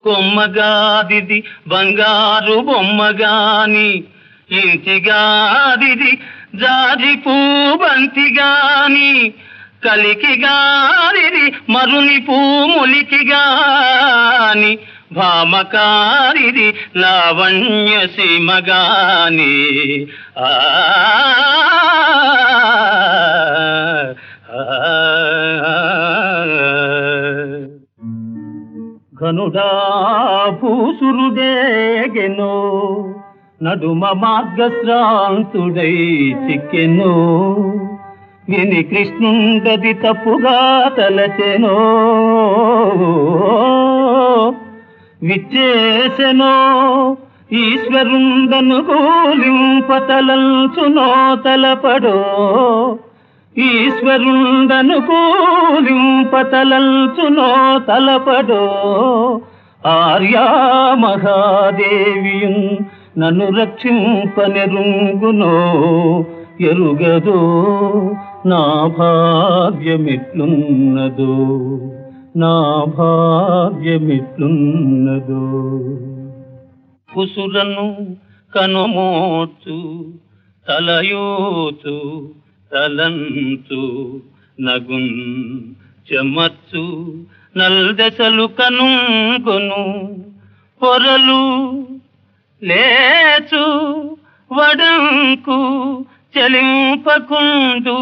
కొమ్మగాదిది బంగారు బొమ్మగాని ఇంటిగాదిది జాజి పూబంతిగాని కలికిగారిది మరుని పూములికిగాని భామకారిది లావణ్య సీమగాని ఘనుడా భూసురుడేగెనో నడుమ మార్గశ్రాంతుడై చిక్కెనో విని కృష్ణుండది తప్పుగా తలచెనో విచ్చేసెనో ఈశ్వరుండను కూలింపతలంచునో తలపడో ఈశ్వరుండను కూలింపతలంచునో తలపడో ఆర్యా మహాదేవియున్ నన్ను రక్షింపనెరుంగునో ఎరుగదో నా భాగ్యమిట్లున్నదో నా భాగ్యమిట్లున్నదో కుసురను కనుమోచు తలయోచు తలంచు నగున్ చెమచ్చు నల్దెసలు కనుగొను పొరలు లేచు వడంకు చెలింపకుండు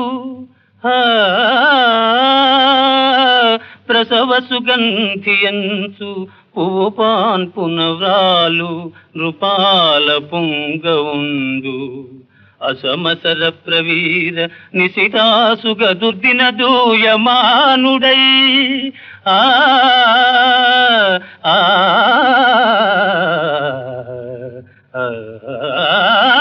ప్రసవ సుగంధియంచు పూపాన్ పునవ్రాలు నృపాల పుంగవుండు అసమసర ప్రవీర నిశితాసుగ దుర్దిన దూయమానుడై ఆ